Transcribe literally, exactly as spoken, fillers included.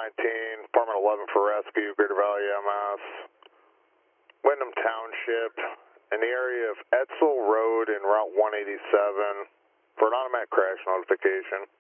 nineteen, Department eleven for rescue, Greater Valley M S, Wyndham Township, in the area of Edsel Road and Route one eighty-seven for an automatic crash notification.